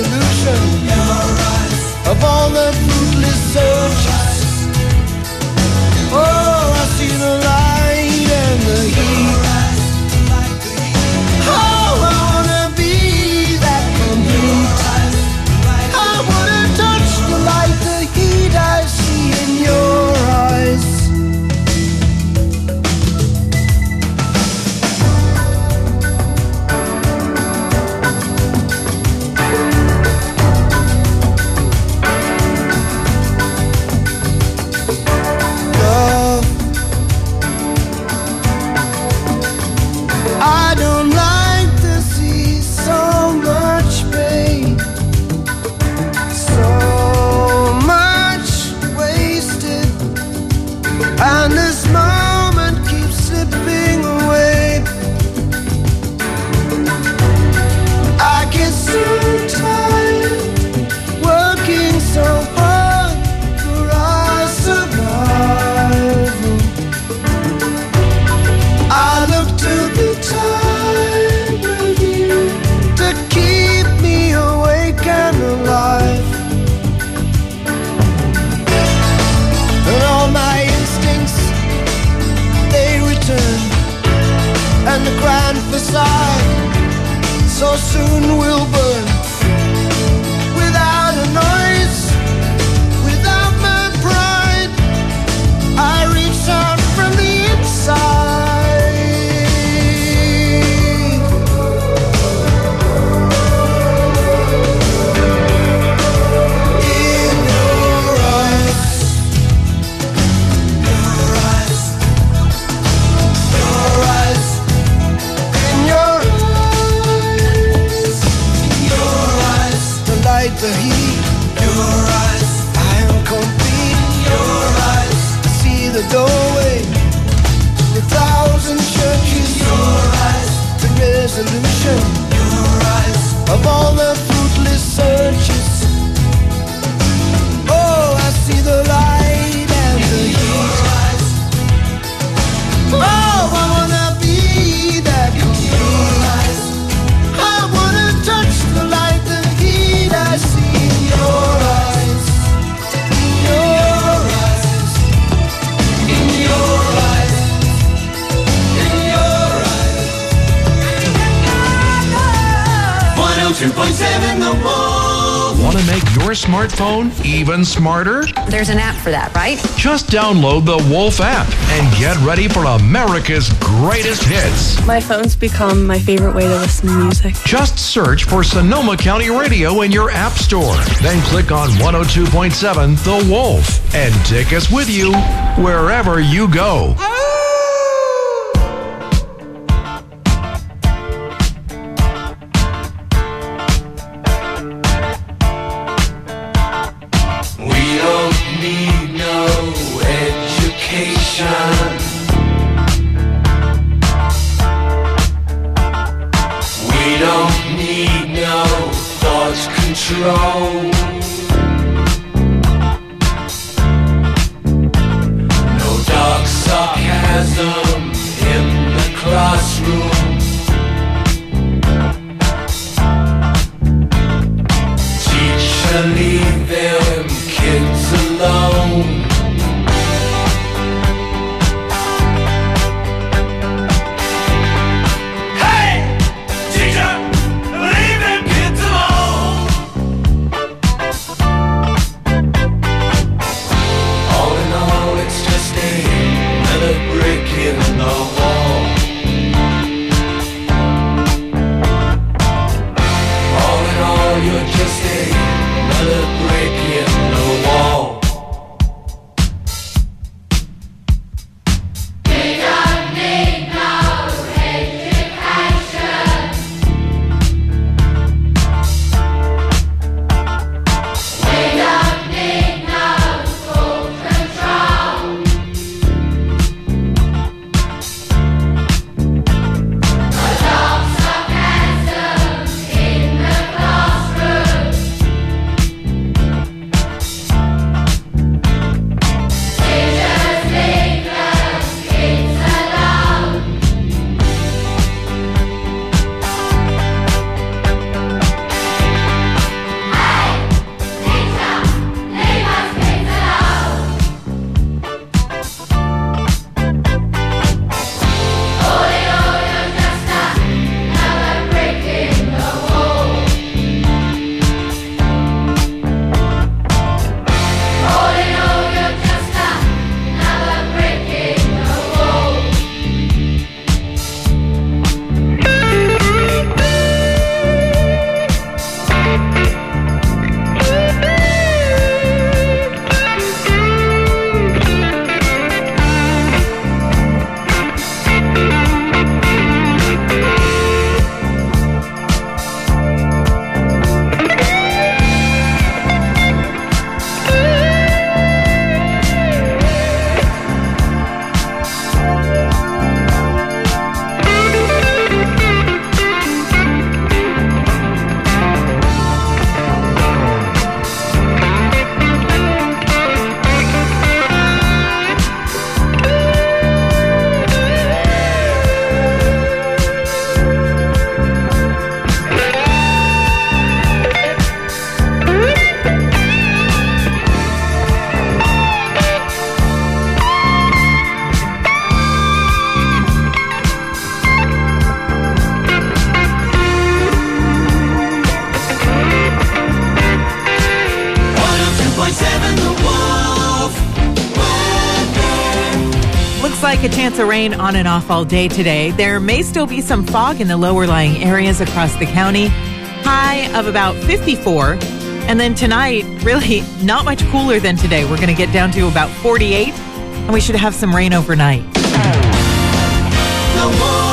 resolution of all the fruitless searches. Oh, I see the light and the heat. Oh, I wanna be that complete. I wanna touch the light, the heat I see in your eyes. I don't like to see so much pain, so much wasted, and this moment keeps slipping away. I get so tired working so hard for our survival. I look to the time with you to keep me awake and alive. And all my instincts, they return, and the grand facade so soon will burn. Without a noise, without my pride, I reach out from the inside. The heat, your eyes, I am complete. Your eyes, I see the doorway, the thousand churches. Your eyes, the resolution. Your eyes, of all the fruitless searches. Oh, I see the light and the heat. Oh, I wanna be that complete. I wanna touch the light, the heat I see in your eyes, in your eyes, in your eyes, in your eyes. 102.7 The Wolf. Want to make your smartphone even smarter? There's an app for that, right? Just download the Wolf app and get ready for America's greatest hits. My phone's become my favorite way to listen to music. Just search for Sonoma County Radio in your app store. Then click on 102.7 The Wolf and take us with you wherever you go. No dark sarcasm in the classroom. Teacher, leave them kids alone. Hey, teacher, leave them kids alone. like a chance of rain on and off all day today. There may still be some fog in the lower lying areas across the county. High of about 54. And then tonight, really not much cooler than today. We're going to get down to about 48, and we should have some rain overnight. The Wolf.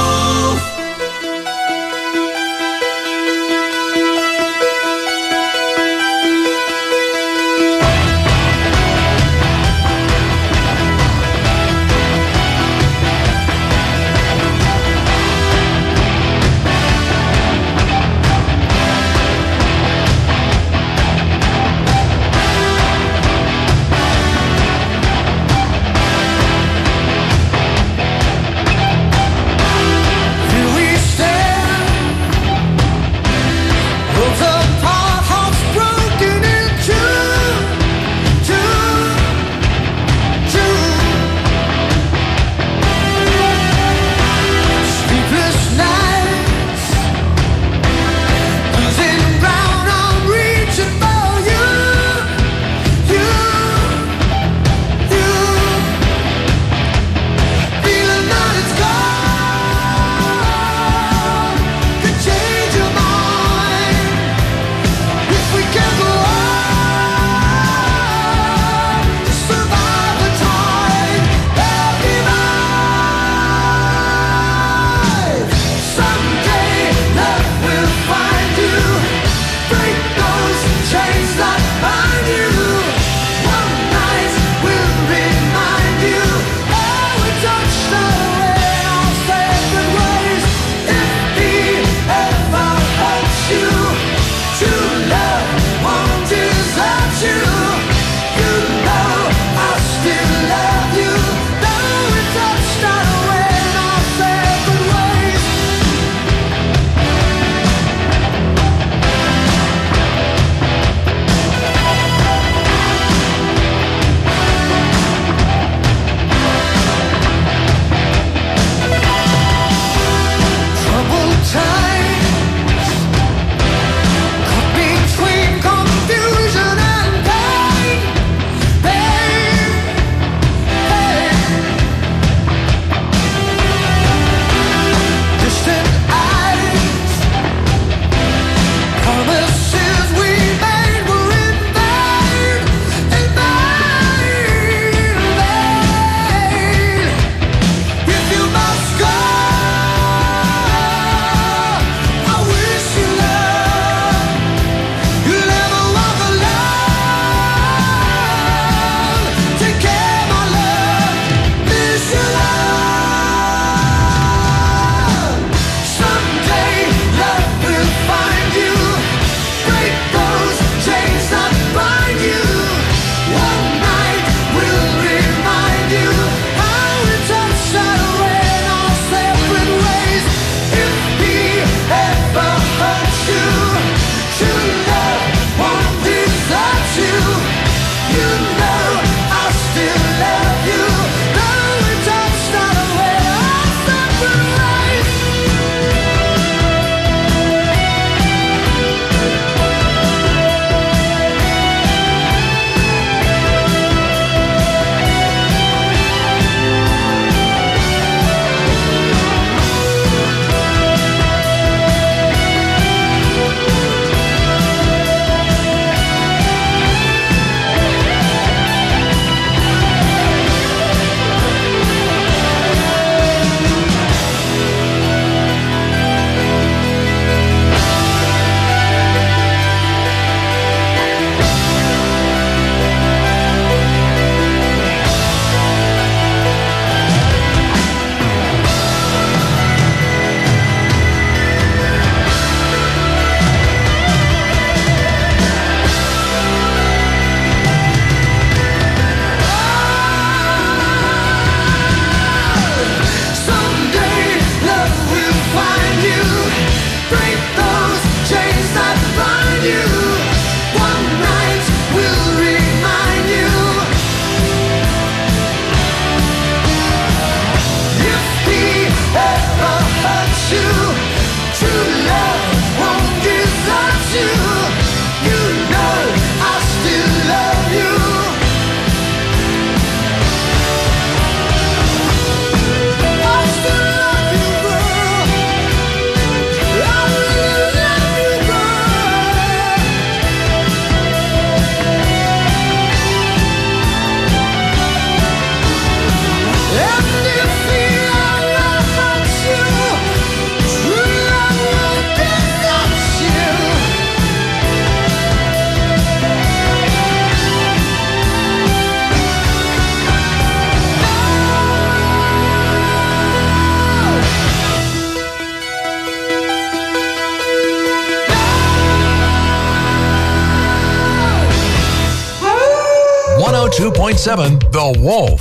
102.7 The Wolf.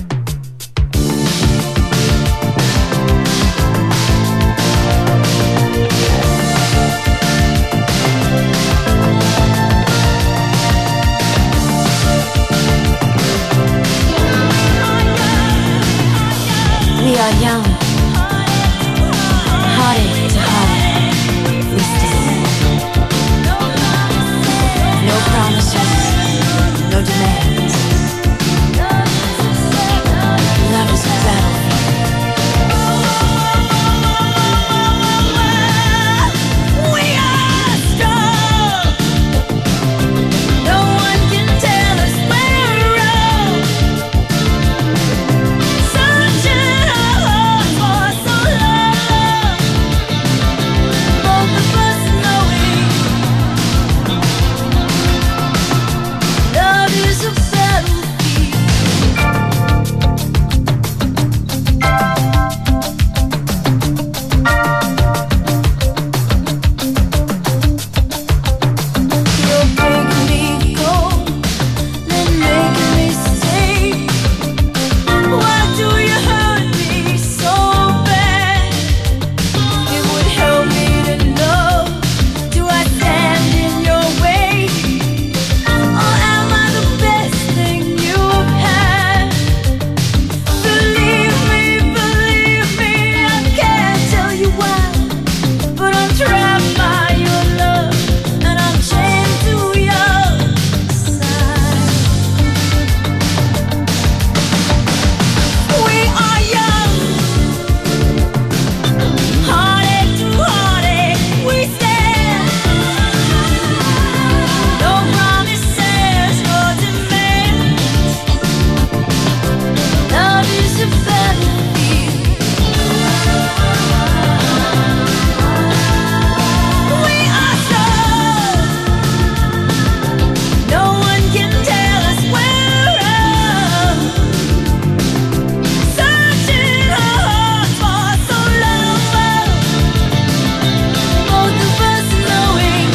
We are young, heartache to heartache, we stand. No promises, no demands. Love is a battlefield. We are strong. No one can tell us we're wrong. Searching our hearts for so long. Both of us knowing love is a battlefield. You're making me go, then making me stay. Why do you hurt me so bad? It would help me to know. Do I stand in your way? Or am I the best thing you've had? Believe me, I can't tell you why, but I'm trapped by your love, and I'm chained to your side. We are young, heartache to heartache, we stand. No promises, no demands. Love is a battlefield. We are strong. No one can tell us we're wrong. Searching our hearts for so long. Both of us knowing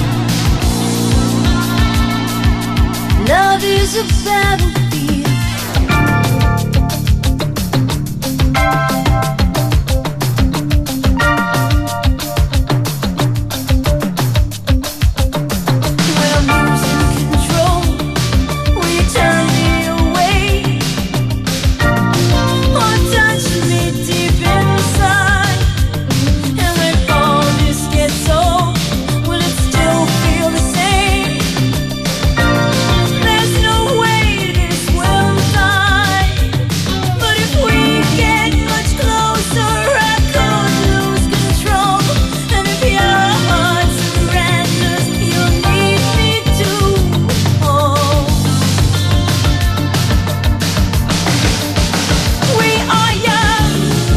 love is a battlefield. When I'm losing control, will you turn me away? Or touch me deep inside? And when all this gets old, will it still feel the same? There's no way this will die. But if we get much closer, I could lose control. And if your heart surrenders, you'll need me to hold. We are young,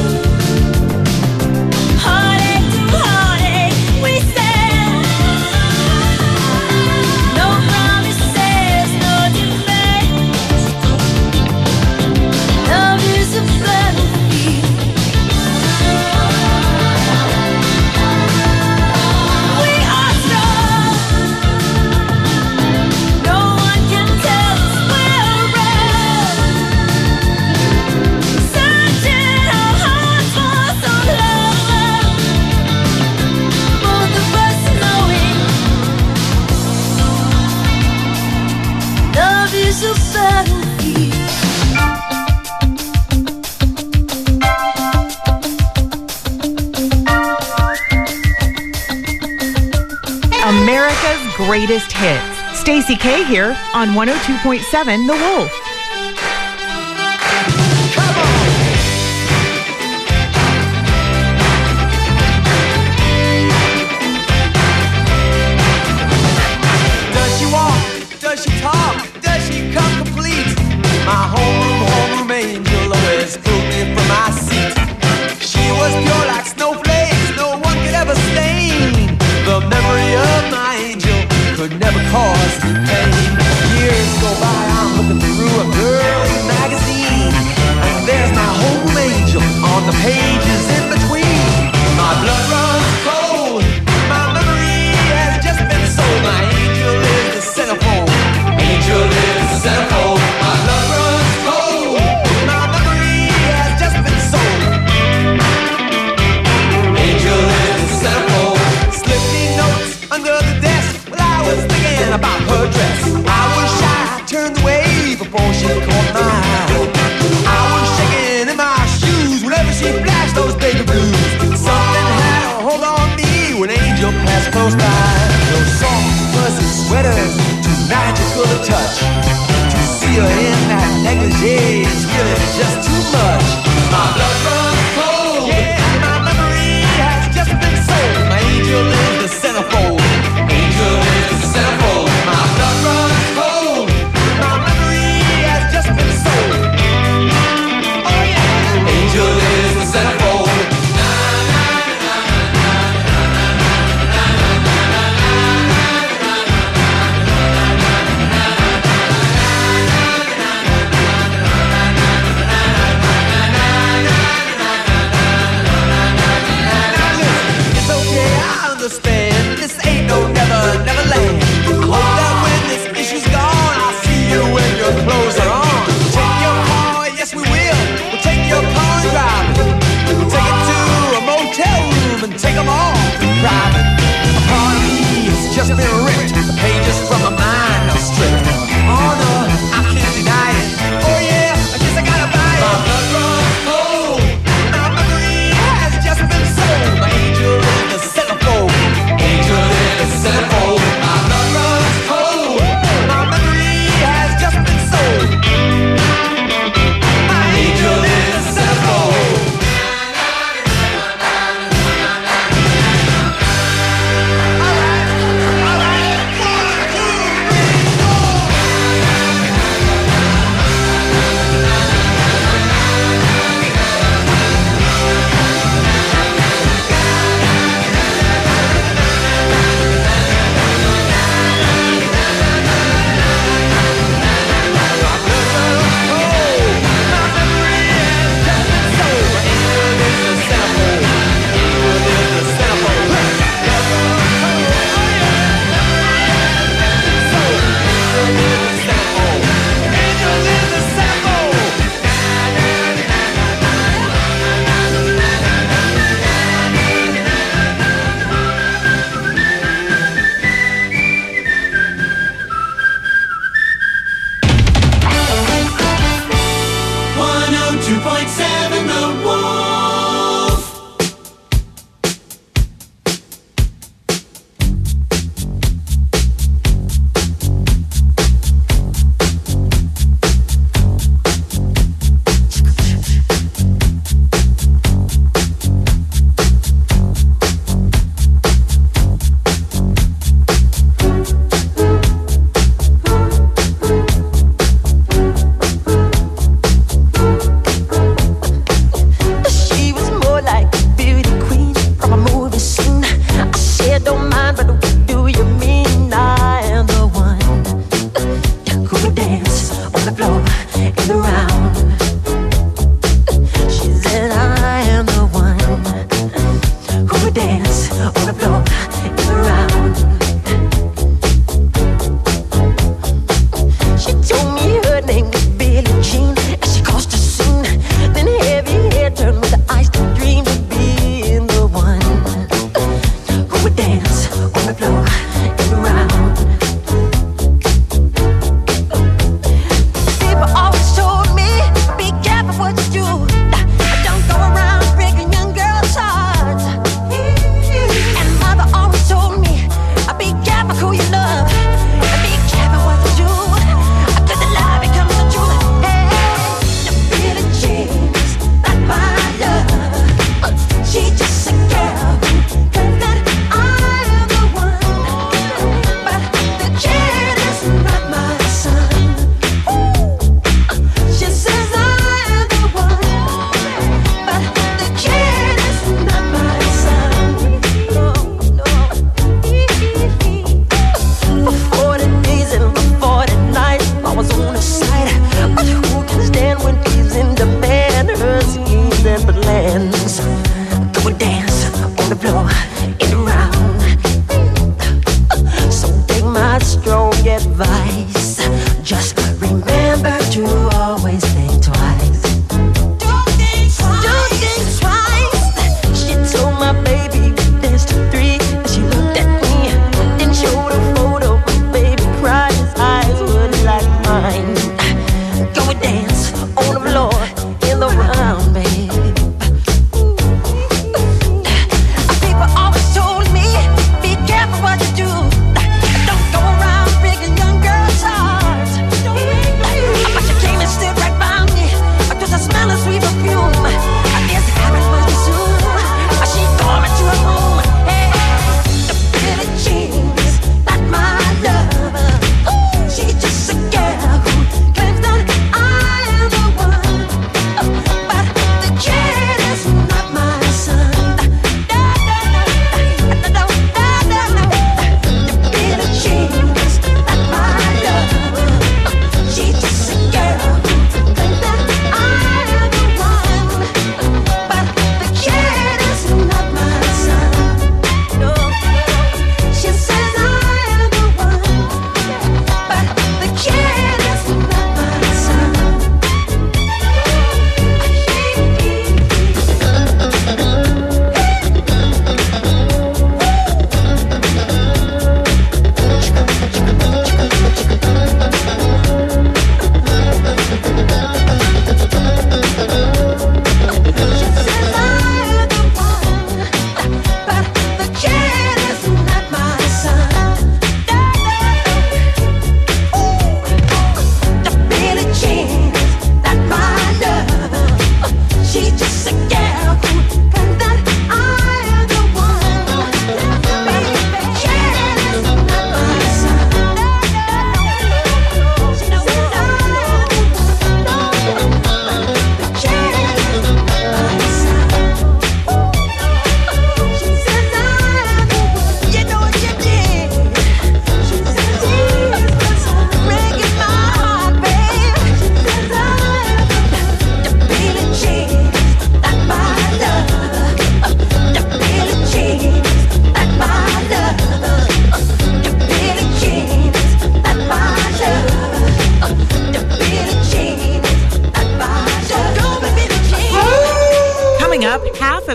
heartache to heartache, we stand. No promises, no demands. Love is a battlefield. We are strong. No one can tell us we're wrong. Searching our hearts for so long. Both of us knowing love is a battlefield. America's greatest hits. Stacey K here on 102.7 The Wolf. Does she walk? Does she talk? Does she come complete? My homeroom angel always pulled me from my seat. She was pure like snowflakes, no one could ever stain. The memory of my angel could never cause me pain. Years go by, I'm looking through a girly magazine, and there's my home angel on the pages in between. My blood runs cold, my memory has just been sold. My angel is the centerfold, angel is the centerfold. those thighs. Those soft, fuzzy sweaters, too magical to touch. To see her in that negligee is really just too much. My blood runs cold, yeah, my memory has just been sold. My angel is the centerfold, angel is the centerfold. My blood runs cold, my memory has just been sold. Oh yeah, angel is the centerfold.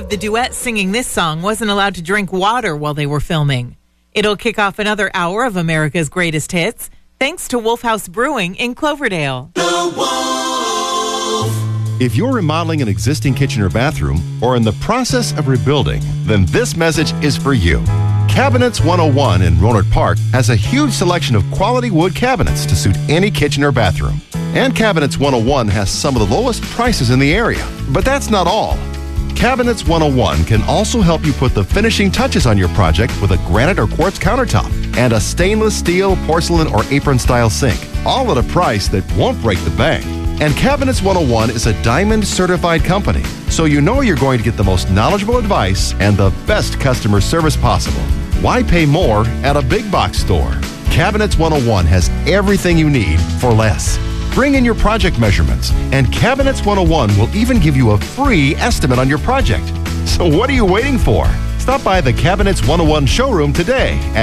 the duet singing this song wasn't allowed to drink water while they were filming. It'll kick off another hour of America's Greatest Hits, thanks to Wolf House Brewing in Cloverdale. The Wolf. If you're remodeling an existing kitchen or bathroom or in the process of rebuilding, then this message is for you. Cabinets 101 in Rohnert Park has a huge selection of quality wood cabinets to suit any kitchen or bathroom. And Cabinets 101 has some of the lowest prices in the area. But that's not all. Cabinets 101 can also help you put the finishing touches on your project with a granite or quartz countertop and a stainless steel, porcelain, or apron-style sink, all at a price that won't break the bank. And Cabinets 101 is a Diamond certified company, so you know you're going to get the most knowledgeable advice and the best customer service possible. Why pay more at a big box store? Cabinets 101 has everything you need for less. Bring in your project measurements, and Cabinets 101 will even give you a free estimate on your project. So what are you waiting for? Stop by the Cabinets 101 showroom today at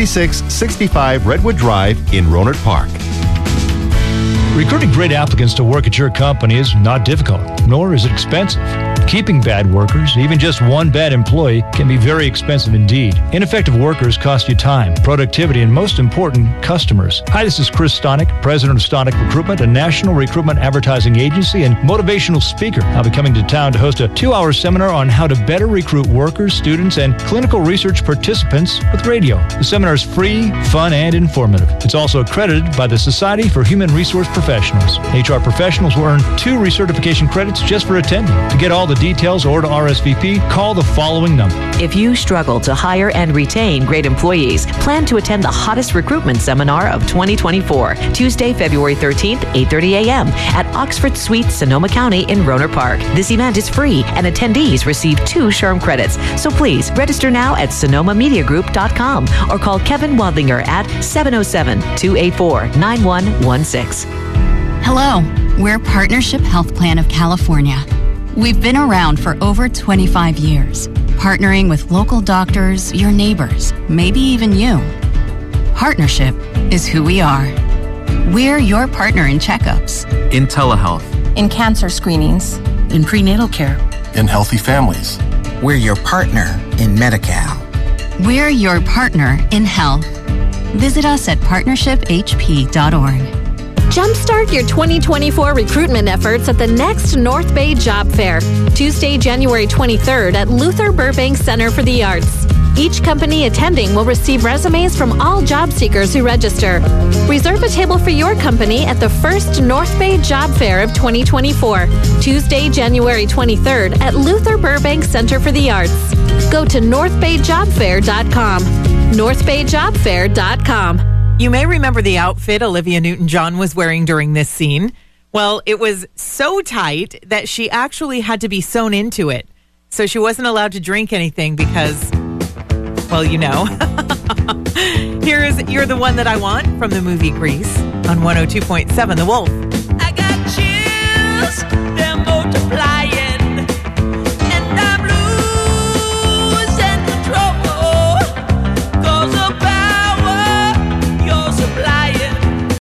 5665 Redwood Drive in Rohnert Park. Recruiting great applicants to work at your company is not difficult, nor is it expensive. Keeping bad workers, even just one bad employee, can be very expensive indeed. Ineffective workers cost you time, productivity, and most important, customers. Hi, this is Chris Stonick, president of Stonick Recruitment, a national recruitment advertising agency and motivational speaker. I'll be coming to town to host a 2-hour seminar on how to better recruit workers, students, and clinical research participants with radio. The seminar is free, fun, and informative. It's also accredited by the Society for Human Resource Professionals. HR professionals will earn 2 recertification credits just for attending. To get all the details or to RSVP, call the following number. If you struggle to hire and retain great employees, plan to attend the hottest recruitment seminar of 2024, Tuesday, February 13th, 8:30 a.m. at Oxford Suites, Sonoma County in Rohnert Park. This event is free and attendees receive 2 SHRM credits. So please register now at sonomamediagroup.com or call Kevin Wadlinger at 707-284-9116. Hello, we're Partnership Health Plan of California. We've been around for over 25 years, partnering with local doctors, your neighbors, maybe even you. Partnership is who we are. We're your partner in checkups, in telehealth, in cancer screenings, in prenatal care, in healthy families. We're your partner in Medi-Cal. We're your partner in health. Visit us at partnershiphp.org. Jumpstart your 2024 recruitment efforts at the next North Bay Job Fair, Tuesday, January 23rd at Luther Burbank Center for the Arts. Each company attending will receive resumes from all job seekers who register. Reserve a table for your company at the first North Bay Job Fair of 2024, Tuesday, January 23rd at Luther Burbank Center for the Arts. Go to northbayjobfair.com. northbayjobfair.com. You may remember the outfit Olivia Newton-John was wearing during this scene. Well, it was so tight that she actually had to be sewn into it. So she wasn't allowed to drink anything because, well, you know. Here's You're the One That I Want from the movie Grease on 102.7 The Wolf. I got chills, them